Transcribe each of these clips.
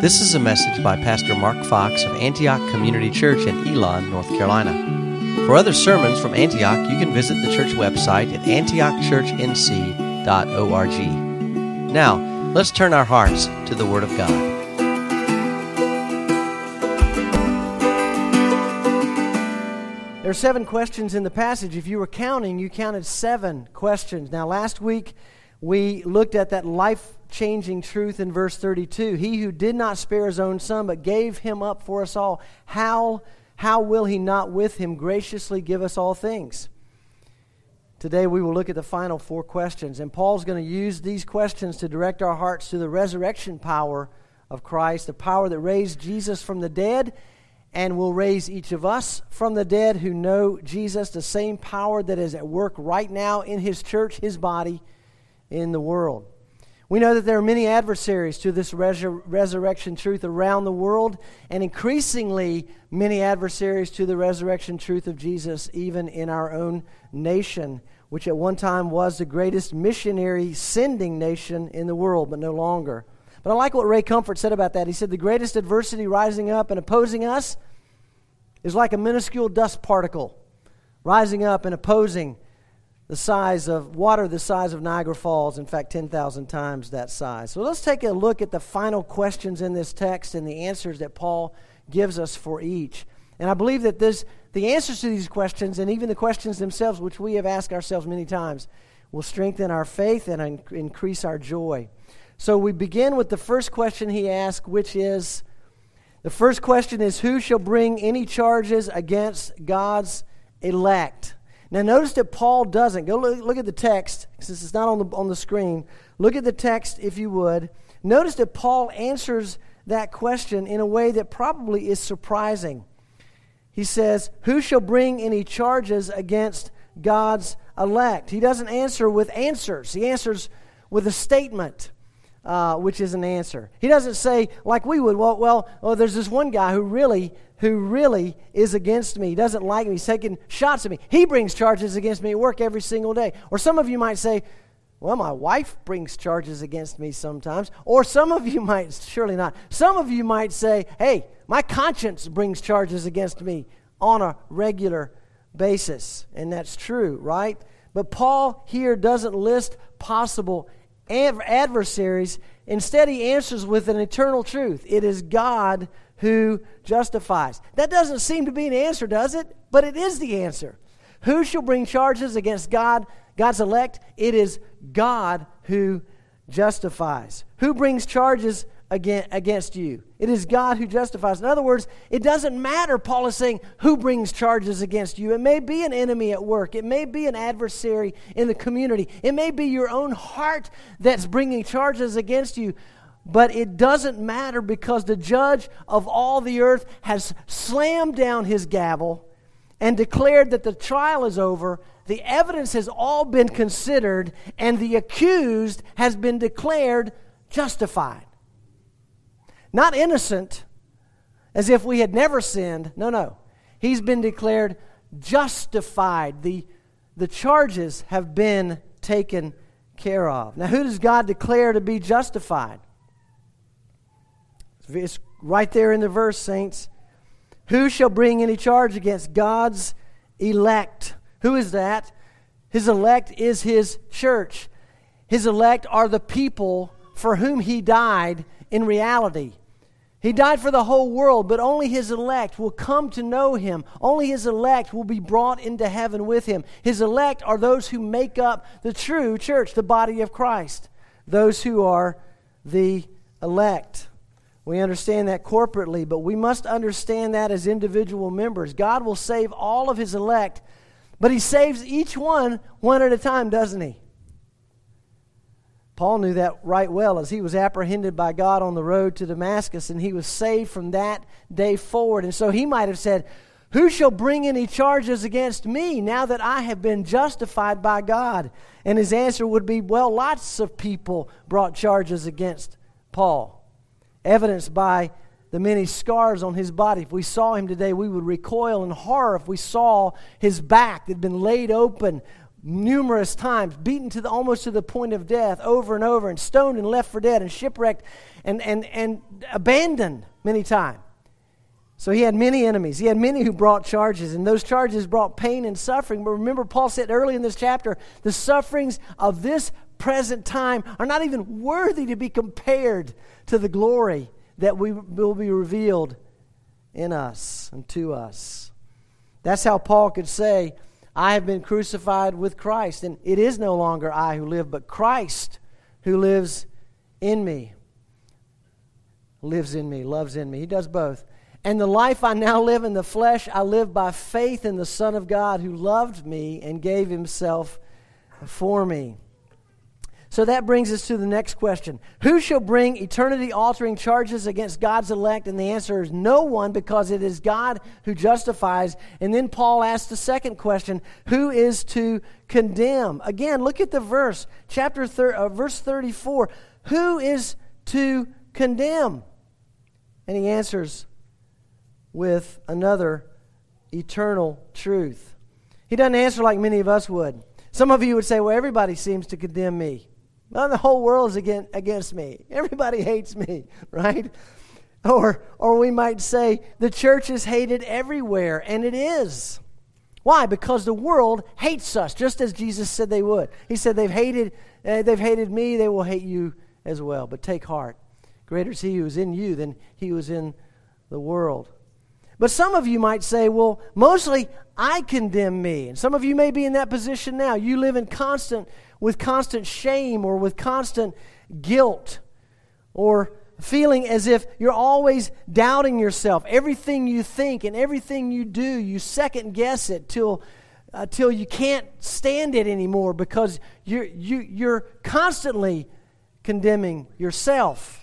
This is a message by Pastor Mark Fox of Antioch Community Church in Elon, North Carolina. For other sermons from Antioch, you can visit the church website at antiochchurchnc.org. Now, let's turn our hearts to the Word of God. There are 7 questions in the passage. If you were counting, you counted 7 questions. Now, last week, we looked at that life-changing truth in verse 32. He who did not spare his own son, but gave him up for us all, how will he not with him graciously give us all things? Today, we will look at the final 4 questions. And Paul's going to use these questions to direct our hearts to the resurrection power of Christ, the power that raised Jesus from the dead and will raise each of us from the dead who know Jesus, the same power that is at work right now in His church, His body, in the world. We know that there are many adversaries to this resurrection truth around the world, and increasingly many adversaries to the resurrection truth of Jesus even in our own nation, which at one time was the greatest missionary sending nation in the world, but no longer. But I like what Ray Comfort said about that. He said, the greatest adversity rising up and opposing us is like a minuscule dust particle rising up and opposing the size of water the size of Niagara Falls, in fact, 10,000 times that size. So let's take a look at the final questions in this text and the answers that Paul gives us for each. And I believe that the answers to these questions, and even the questions themselves, which we have asked ourselves many times, will strengthen our faith and increase our joy. So we begin with the first question he asks, which is, the first question is, who shall bring any charges against God's elect? Now notice that Paul doesn't. Go look at the text, since it's not on the screen. Look at the text if you would. Notice that Paul answers that question in a way that probably is surprising. He says, who shall bring any charges against God's elect? He doesn't answer with answers. He answers with a statement, which is an answer. He doesn't say, like we would, well, there's this one guy who really is against me. He doesn't like me. He's taking shots at me. He brings charges against me at work every single day. Or some of you might say, well, my wife brings charges against me sometimes. Or some of you might, surely not, some of you might say, hey, my conscience brings charges against me on a regular basis. And that's true, right? But Paul here doesn't list possible adversaries. Instead, he answers with an eternal truth. It is God who justifies. That doesn't seem to be an answer, does it? But it is the answer. Who shall bring charges against God's elect? It is God who justifies. Who brings charges against you? It is God who justifies. In other words, it doesn't matter, Paul is saying, who brings charges against you. It may be an enemy at work. It may be an adversary in the community. It may be your own heart that's bringing charges against you. But it doesn't matter, because the judge of all the earth has slammed down his gavel and declared that the trial is over. The evidence has all been considered, and the accused has been declared justified. Not innocent, as if we had never sinned. No. He's been declared justified. The charges have been taken care of. Now, who does God declare to be justified? It's right there in the verse, saints. Who shall bring any charge against God's elect? Who is that? His elect is His church. His elect are the people for whom He died in reality. He died for the whole world, but only His elect will come to know Him. Only His elect will be brought into heaven with Him. His elect are those who make up the true church, the body of Christ. Those who are the elect. We understand that corporately, but we must understand that as individual members. God will save all of His elect, but He saves each one at a time, doesn't He? Paul knew that right well as he was apprehended by God on the road to Damascus, and he was saved from that day forward. And so he might have said, who shall bring any charges against me now that I have been justified by God? And his answer would be, well, lots of people brought charges against Paul, evidenced by the many scars on his body. If we saw him today, we would recoil in horror if we saw his back that had been laid open numerous times, beaten to almost to the point of death over and over, and stoned and left for dead and shipwrecked and abandoned many times. So he had many enemies. He had many who brought charges, and those charges brought pain and suffering. But remember, Paul said early in this chapter, the sufferings of this present time are not even worthy to be compared to the glory that will be revealed in us and to us. That's how Paul could say, I have been crucified with Christ, and it is no longer I who live, but Christ who lives in me. Lives in me, loves in me. He does both. And the life I now live in the flesh, I live by faith in the Son of God who loved me and gave himself for me. So that brings us to the next question. Who shall bring eternity-altering charges against God's elect? And the answer is no one, because it is God who justifies. And then Paul asks the second question, who is to condemn? Again, look at the verse, verse 34. Who is to condemn? And he answers with another eternal truth. He doesn't answer like many of us would. Some of you would say, well, everybody seems to condemn me. Well, the whole world is against me. Everybody hates me, right? Or we might say, the church is hated everywhere, and it is. Why? Because the world hates us, just as Jesus said they would. He said, they've hated me, they will hate you as well. But take heart. Greater is he who is in you than he who is in the world. But some of you might say, well, mostly I condemn me. And some of you may be in that position now. You live with constant shame or with constant guilt, or feeling as if you're always doubting yourself. Everything you think and everything you do, you second guess it till you can't stand it anymore, because you're constantly condemning yourself.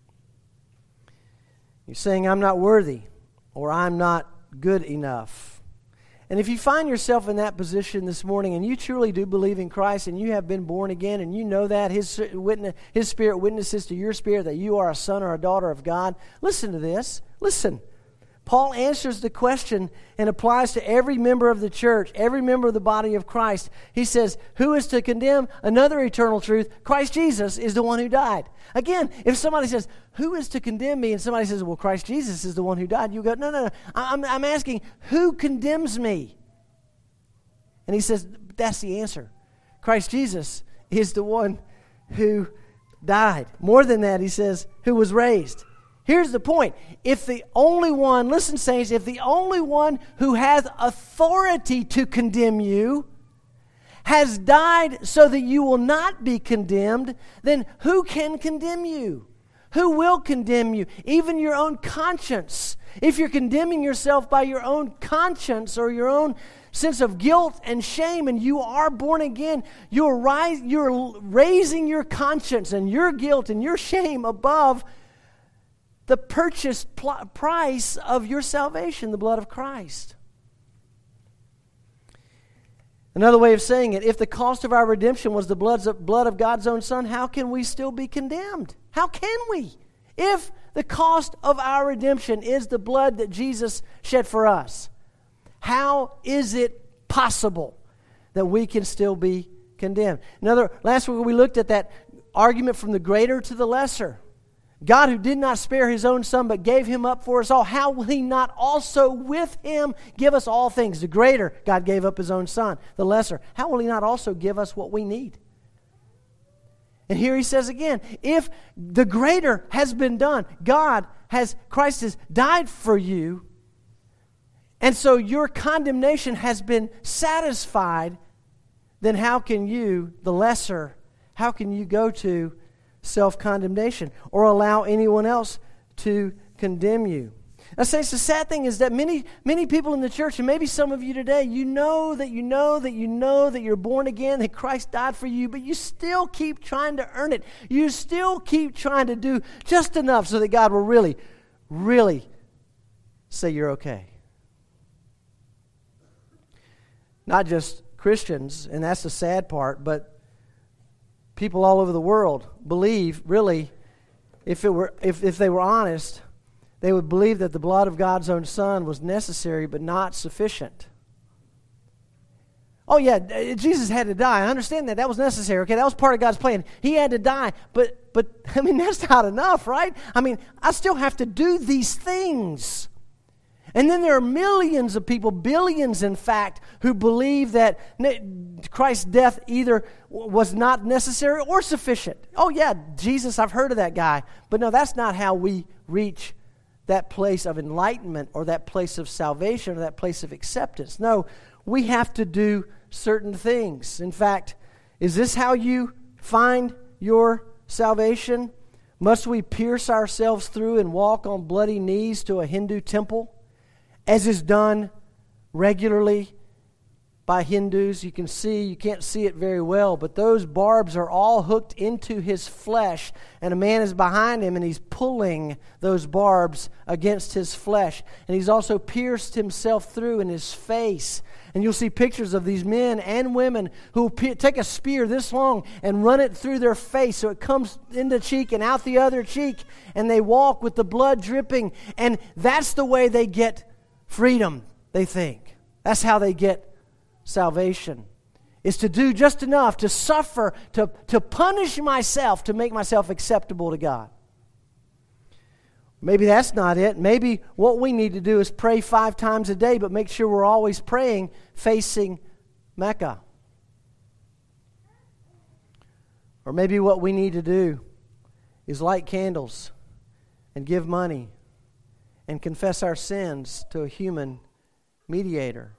You're saying, I'm not worthy, or I'm not good enough. And if you find yourself in that position this morning, and you truly do believe in Christ, and you have been born again, and you know that His Spirit witnesses to your spirit that you are a son or a daughter of God, listen to this. Listen. Paul answers the question and applies to every member of the church, every member of the body of Christ. He says, who is to condemn? Another eternal truth, Christ Jesus is the one who died. Again, if somebody says, who is to condemn me? And somebody says, well, Christ Jesus is the one who died. You go, no. I'm asking, who condemns me? And he says, that's the answer. Christ Jesus is the one who died. More than that, he says, who was raised. Here's the point. If the only one, listen, saints, if the only one who has authority to condemn you has died so that you will not be condemned, then who can condemn you? Who will condemn you? Even your own conscience. If you're condemning yourself by your own conscience or your own sense of guilt and shame, and you are born again, you're raising your conscience and your guilt and your shame above the purchase price of your salvation, the blood of Christ. Another way of saying it, if the cost of our redemption was the blood of God's own Son, how can we still be condemned? How can we? If the cost of our redemption is the blood that Jesus shed for us, how is it possible that we can still be condemned? Last week we looked at that argument from the greater to the lesser. God, who did not spare His own Son but gave Him up for us all, how will He not also with Him give us all things? The greater, God gave up His own Son. The lesser, how will He not also give us what we need? And here He says again, if the greater has been done, Christ has died for you, and so your condemnation has been satisfied, then how can you, the lesser, how can you go to self-condemnation or allow anyone else to condemn you? Now, saints, the sad thing is that many people in the church, and maybe some of you today, you know that you're born again, that Christ died for you, but you still keep trying to earn it. You still keep trying to do just enough so that God will really, really say you're okay. Not just Christians, and that's the sad part, but people all over the world believe, really, if they were honest, they would believe that the blood of God's own Son was necessary but not sufficient. Oh yeah, Jesus had to die. I understand that. That was necessary. Okay, that was part of God's plan. He had to die, but I mean, that's not enough, right? I mean, I still have to do these things. And then there are millions of people, billions in fact, who believe that Christ's death either was not necessary or sufficient. Oh yeah, Jesus, I've heard of that guy. But no, that's not how we reach that place of enlightenment or that place of salvation or that place of acceptance. No, we have to do certain things. In fact, is this how you find your salvation? Must we pierce ourselves through and walk on bloody knees to a Hindu temple, as is done regularly by Hindus? You can't see it very well, but those barbs are all hooked into his flesh, and a man is behind him, and he's pulling those barbs against his flesh. And he's also pierced himself through in his face. And you'll see pictures of these men and women who take a spear this long and run it through their face so it comes in the cheek and out the other cheek, and they walk with the blood dripping, and that's the way they get freedom, they think. That's how they get salvation, is to do just enough, to suffer, to punish myself, to make myself acceptable to God. Maybe that's not it. Maybe what we need to do is pray 5 times a day, but make sure we're always praying facing Mecca. Or maybe what we need to do is light candles and give money and confess our sins to a human mediator.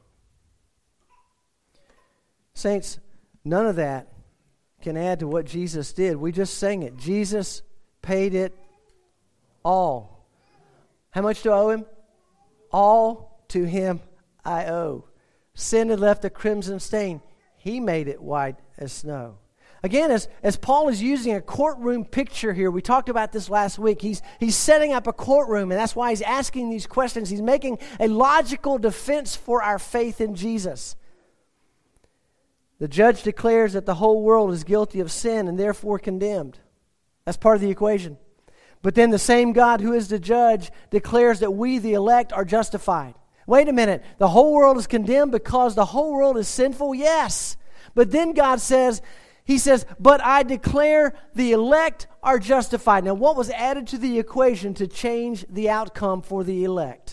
Saints, none of that can add to what Jesus did. We just sang it. Jesus paid it all. How much do I owe him? All to him I owe. Sin had left a crimson stain. He made it white as snow. Again, as Paul is using a courtroom picture here, we talked about this last week. He's setting up a courtroom, and that's why he's asking these questions. He's making a logical defense for our faith in Jesus. The judge declares that the whole world is guilty of sin and therefore condemned. That's part of the equation. But then the same God who is the judge declares that we, the elect, are justified. Wait a minute. The whole world is condemned because the whole world is sinful? Yes. But then God says, He says, but I declare the elect are justified. Now, what was added to the equation to change the outcome for the elect?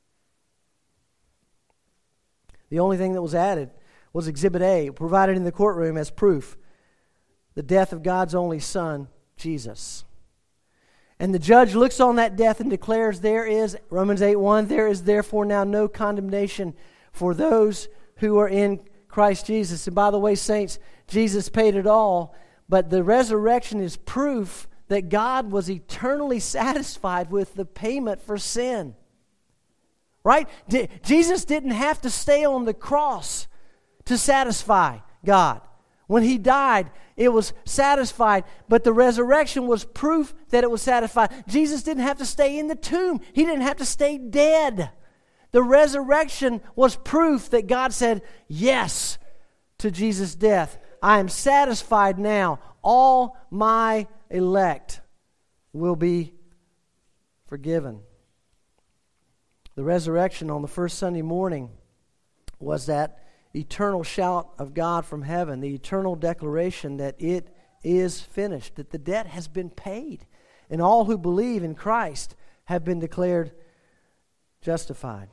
The only thing that was added was Exhibit A, provided in the courtroom as proof. The death of God's only Son, Jesus. And the judge looks on that death and declares there is, Romans 8:1, there is therefore now no condemnation for those who are in Christ Jesus. And by the way, saints, Jesus paid it all, but the resurrection is proof that God was eternally satisfied with the payment for sin. Right? Jesus didn't have to stay on the cross to satisfy God. When He died, it was satisfied, but the resurrection was proof that it was satisfied. Jesus didn't have to stay in the tomb. He didn't have to stay dead. The resurrection was proof that God said yes to Jesus' death. I am satisfied now. All my elect will be forgiven. The resurrection on the first Sunday morning was that eternal shout of God from heaven, the eternal declaration that it is finished, that the debt has been paid, and all who believe in Christ have been declared justified.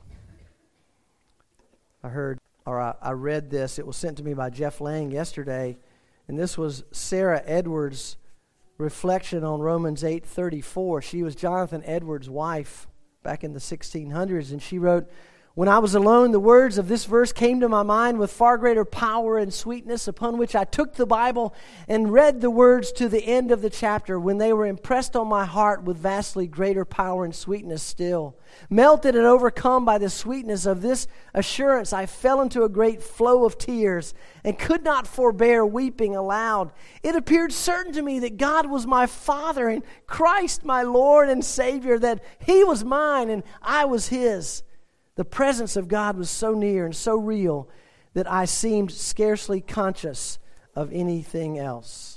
I read this. It was sent to me by Jeff Lang yesterday, and this was Sarah Edwards' reflection on Romans 8:34. She was Jonathan Edwards' wife back in the 1600s, and she wrote, "When I was alone, the words of this verse came to my mind with far greater power and sweetness, upon which I took the Bible and read the words to the end of the chapter, when they were impressed on my heart with vastly greater power and sweetness still. Melted and overcome by the sweetness of this assurance, I fell into a great flow of tears and could not forbear weeping aloud. It appeared certain to me that God was my Father and Christ my Lord and Savior, that He was mine and I was His. The presence of God was so near and so real that I seemed scarcely conscious of anything else."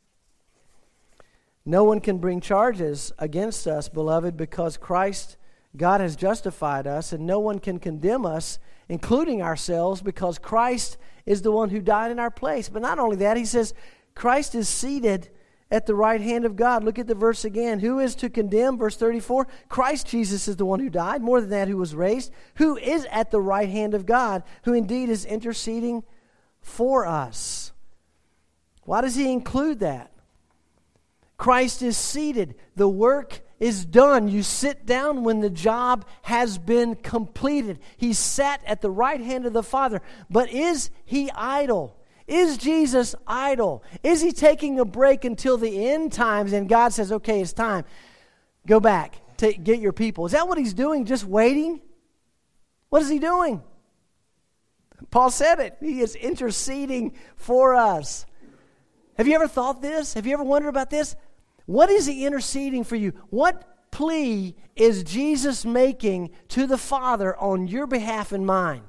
No one can bring charges against us, beloved, because Christ, God has justified us, and no one can condemn us, including ourselves, because Christ is the one who died in our place. But not only that, he says, Christ is seated at the right hand of God. Look at the verse again. Who is to condemn? Verse 34. Christ Jesus is the one who died. More than that, who was raised. Who is at the right hand of God, who indeed is interceding for us. Why does he include that? Christ is seated. The work is done. You sit down when the job has been completed. He sat at the right hand of the Father. But is he idle? Is Jesus idle? Is he taking a break until the end times and God says, okay, it's time. Go back. Get your people. Is that what he's doing? Just waiting? What is he doing? Paul said it. He is interceding for us. Have you ever thought this? Have you ever wondered about this? What is he interceding for you? What plea is Jesus making to the Father on your behalf and mine?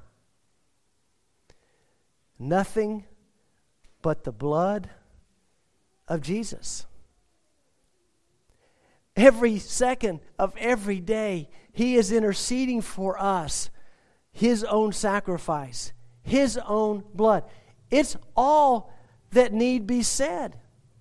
Nothing but the blood of Jesus. Every second of every day, he is interceding for us. His own sacrifice, his own blood. It's all that need be said.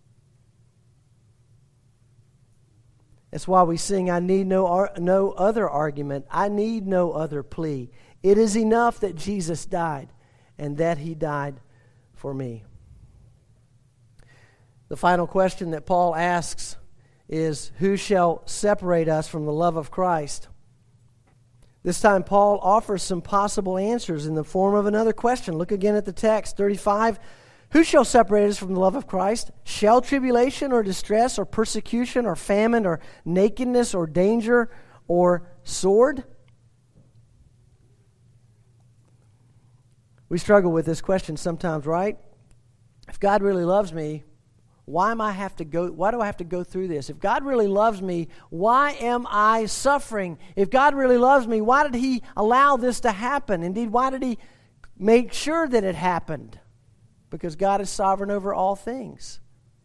That's why we sing, I need no other argument. I need no other plea. It is enough that Jesus died and that he died for me. The final question that Paul asks is, who shall separate us from the love of Christ? This time Paul offers some possible answers in the form of another question. Look again at the text, 35. Who shall separate us from the love of Christ? Shall tribulation or distress or persecution or famine or nakedness or danger or sword? We struggle with this question sometimes, right? If God really loves me, why do I have to go through this? If God really loves me, why am I suffering? If God really loves me, why did he allow this to happen? Indeed, why did he make sure that it happened? Because God is sovereign over all things.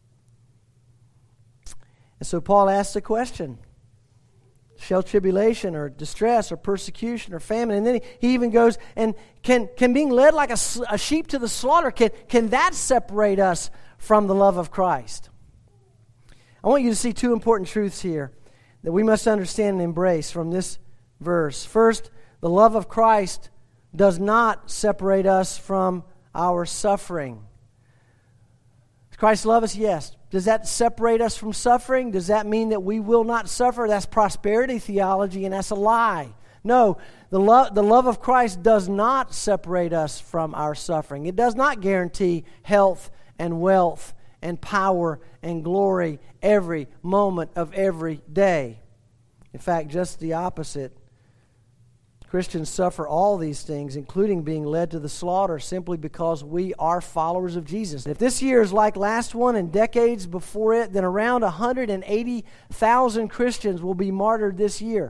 And so Paul asks the question, shall tribulation or distress or persecution or famine? And then he even goes, and can being led like a sheep to the slaughter, can that separate us from the love of Christ? I want you to see two important truths here that we must understand and embrace from this verse. First, the love of Christ does not separate us from our suffering. Does Christ love us? Yes. Does that separate us from suffering? Does that mean that we will not suffer? That's prosperity theology, and that's a lie. No, the love of Christ does not separate us from our suffering. It does not guarantee health and wealth and power and glory every moment of every day. In fact, just the opposite. Christians suffer all these things, including being led to the slaughter, simply because we are followers of Jesus. If this year is like last one and decades before it, then around 180,000 Christians will be martyred this year.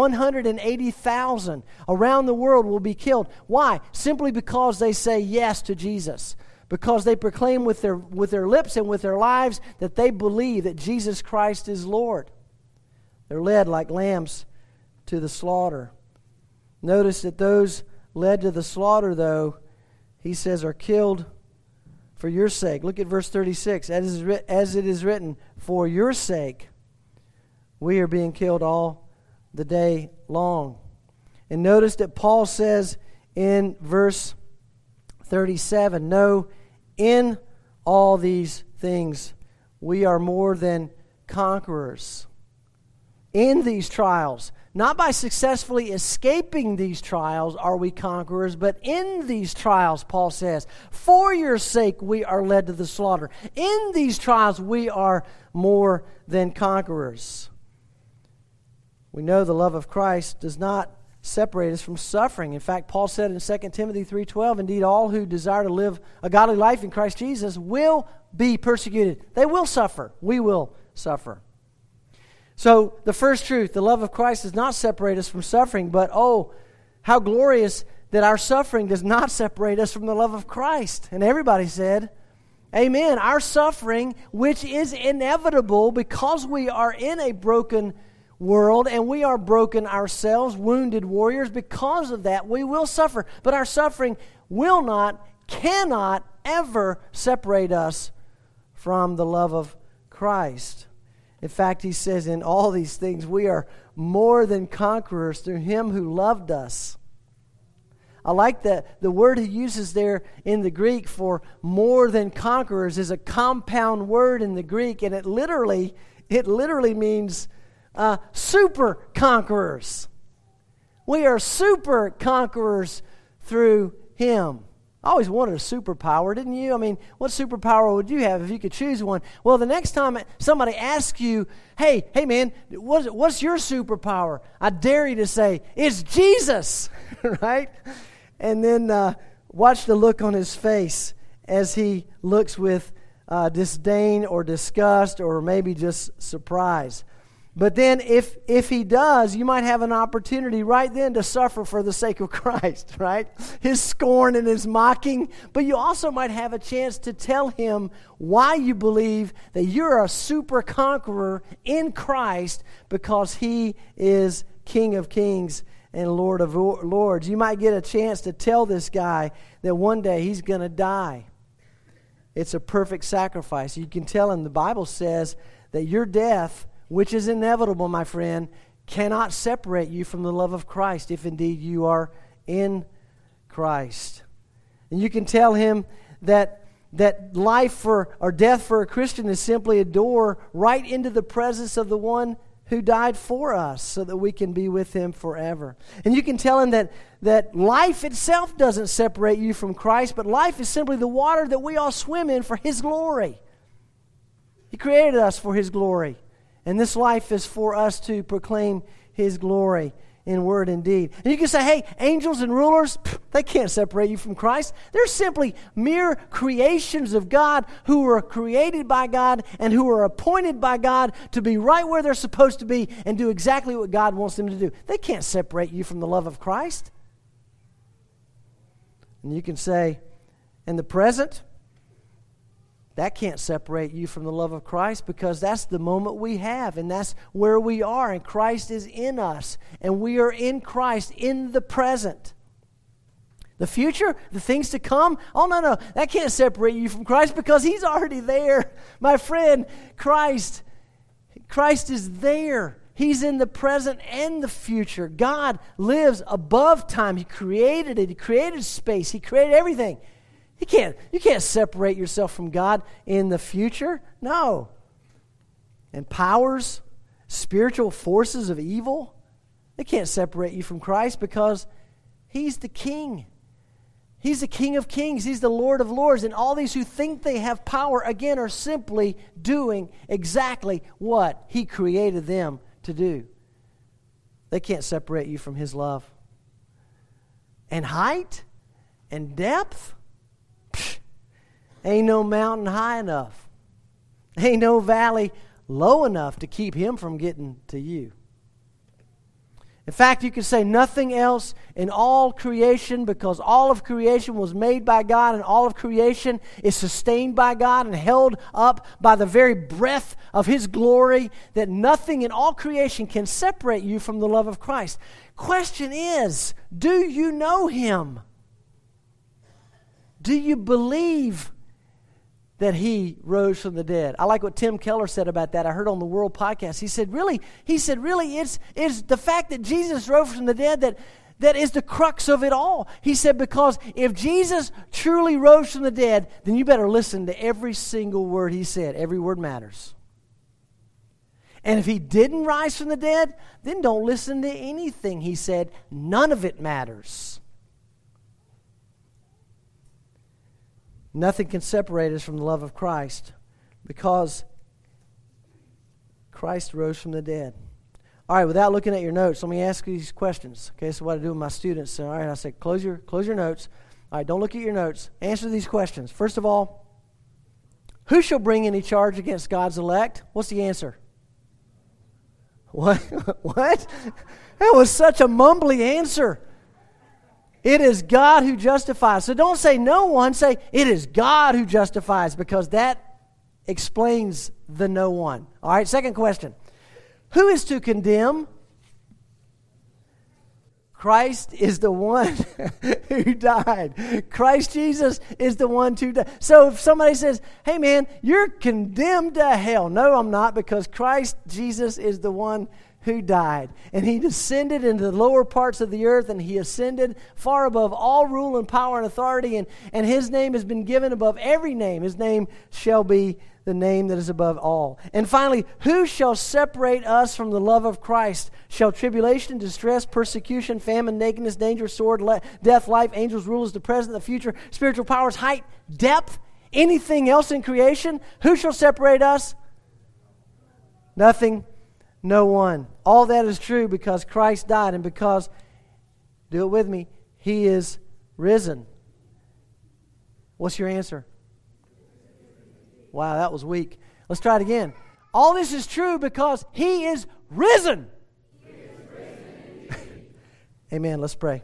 180,000 around the world will be killed. Why? Simply because they say yes to Jesus. Because they proclaim with their lips and with their lives that they believe that Jesus Christ is Lord. They're led like lambs to the slaughter. Notice that those led to the slaughter, though, he says, are killed for your sake. Look at verse 36. As it is written, for your sake we are being killed all the day long. And notice that Paul says in verse 37, no, in all these things we are more than conquerors. In these trials, not by successfully escaping these trials are we conquerors, but in these trials, Paul says, for your sake we are led to the slaughter. In these trials we are more than conquerors. We know the love of Christ does not separate us from suffering. In fact, Paul said in 2 Timothy 3:12, indeed all who desire to live a godly life in Christ Jesus will be persecuted. They will suffer. We will suffer. So the first truth, the love of Christ does not separate us from suffering, but oh, how glorious that our suffering does not separate us from the love of Christ. And everybody said, amen. Our suffering, which is inevitable because we are in a broken world and we are broken ourselves, wounded warriors, because of that we will suffer. But our suffering will not cannot ever separate us from the love of Christ. In fact, he says in all these things, we are more than conquerors through him who loved us. I like that the word he uses there in the Greek for more than conquerors is a compound word in the Greek, and it literally means super conquerors. We are super conquerors through him. I always wanted a superpower, didn't you? I mean, what superpower would you have if you could choose one? Well, the next time somebody asks you, hey man, what's your superpower? I dare you to say, it's Jesus, right? And then watch the look on his face as he looks with disdain or disgust or maybe just surprise. But then if he does, you might have an opportunity right then to suffer for the sake of Christ, right? His scorn and his mocking. But you also might have a chance to tell him why you believe that you're a super conqueror in Christ because he is King of Kings and Lord of Lords. You might get a chance to tell this guy that one day he's going to die. It's a perfect sacrifice. You can tell him the Bible says that your death, which is inevitable, my friend, cannot separate you from the love of Christ if indeed you are in Christ. And you can tell him that life or death for a Christian is simply a door right into the presence of the one who died for us so that we can be with him forever. And you can tell him that life itself doesn't separate you from Christ, but life is simply the water that we all swim in for his glory. He created us for his glory. And this life is for us to proclaim his glory in word and deed. And you can say, hey, angels and rulers, they can't separate you from Christ. They're simply mere creations of God who were created by God and who are appointed by God to be right where they're supposed to be and do exactly what God wants them to do. They can't separate you from the love of Christ. And you can say, in the present, that can't separate you from the love of Christ because that's the moment we have and that's where we are, and Christ is in us and we are in Christ in the present. The future, the things to come, oh no, that can't separate you from Christ because he's already there. My friend, Christ is there. He's in the present and the future. God lives above time. He created it. He created space. He created everything. You can't separate yourself from God in the future. No. And powers, spiritual forces of evil, they can't separate you from Christ because he's the King. He's the King of Kings. He's the Lord of Lords. And all these who think they have power, again, are simply doing exactly what he created them to do. They can't separate you from his love. And height and depth, ain't no mountain high enough. Ain't no valley low enough to keep him from getting to you. In fact, you could say nothing else in all creation, because all of creation was made by God and all of creation is sustained by God and held up by the very breath of his glory, that nothing in all creation can separate you from the love of Christ. Question is, do you know him? Do you believe that he rose from the dead? I like what Tim Keller said about that. I heard on the World Podcast. He said, really, it's the fact that Jesus rose from the dead that is the crux of it all. He said, because if Jesus truly rose from the dead, then you better listen to every single word he said. Every word matters. And if he didn't rise from the dead, then don't listen to anything he said. None of it matters. Nothing can separate us from the love of Christ because Christ rose from the dead. All right, without looking at your notes, let me ask you these questions. Okay, so what I do with my students. So, all right, I say, close your notes. All right, don't look at your notes. Answer these questions. First of all, who shall bring any charge against God's elect? What's the answer? What? What? That was such a mumbly answer. It is God who justifies. So don't say no one. Say it is God who justifies, because that explains the no one. All right, second question. Who is to condemn? Christ is the one who died. Christ Jesus is the one who died. So if somebody says, hey man, you're condemned to hell. No, I'm not, because Christ Jesus is the one who died. And he descended into the lower parts of the earth, and he ascended far above all rule and power and authority, and his name has been given above every name. His name shall be the name that is above all. And finally, who shall separate us from the love of Christ? Shall tribulation, distress, persecution, famine, nakedness, danger, sword, death, life, angels, rulers, the present, the future, spiritual powers, height, depth, anything else in creation? Who shall separate us? Nothing, no one. All that is true because Christ died, and because, do it with me, he is risen. What's your answer? Wow, that was weak. Let's try it again. All this is true because he is risen. He is risen. Amen. Let's pray.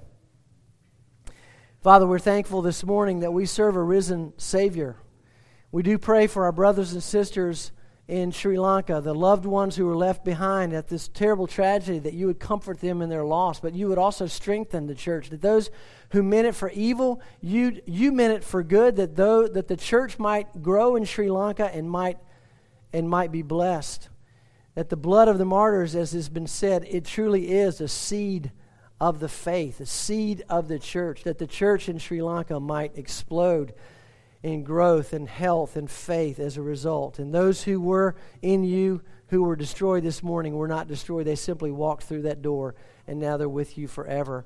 Father, we're thankful this morning that we serve a risen Savior. We do pray for our brothers and sisters in Sri Lanka, the loved ones who were left behind at this terrible tragedy, that you would comfort them in their loss, but you would also strengthen the church, that those who meant it for evil, you meant it for good, that the church might grow in Sri Lanka and might be blessed. That the blood of the martyrs, as has been said, it truly is a seed of the faith, a seed of the church, that the church in Sri Lanka might explode in growth and health and faith as a result. And those who were in you, who were destroyed this morning, were not destroyed. They simply walked through that door, and now they're with you forever.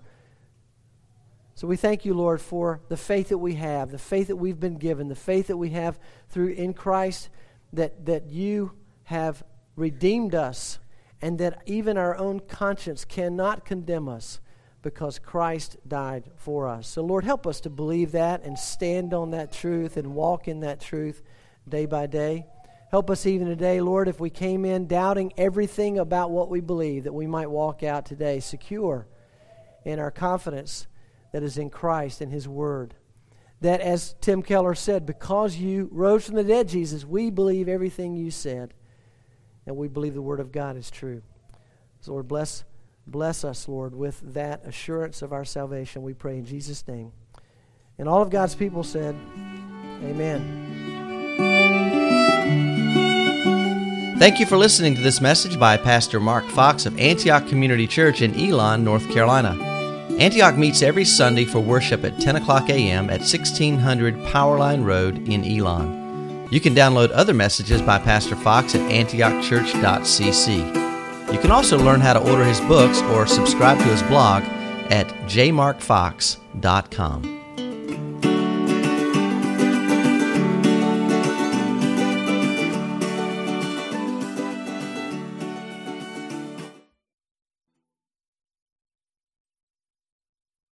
So we thank you, Lord, for the faith that we have, the faith that we've been given, the faith that we have through in Christ, that you have redeemed us, and that even our own conscience cannot condemn us, because Christ died for us. So Lord, help us to believe that and stand on that truth and walk in that truth day by day. Help us even today, Lord, if we came in doubting everything about what we believe, that we might walk out today secure in our confidence that is in Christ and His Word. That, as Tim Keller said, because you rose from the dead, Jesus, we believe everything you said, and we believe the Word of God is true. So Lord, bless us, Lord, with that assurance of our salvation, we pray in Jesus' name. And all of God's people said, amen. Thank you for listening to this message by Pastor Mark Fox of Antioch Community Church in Elon, North Carolina. Antioch meets every Sunday for worship at 10 o'clock a.m. at 1600 Powerline Road in Elon. You can download other messages by Pastor Fox at antiochchurch.cc. You can also learn how to order his books or subscribe to his blog at jmarkfox.com.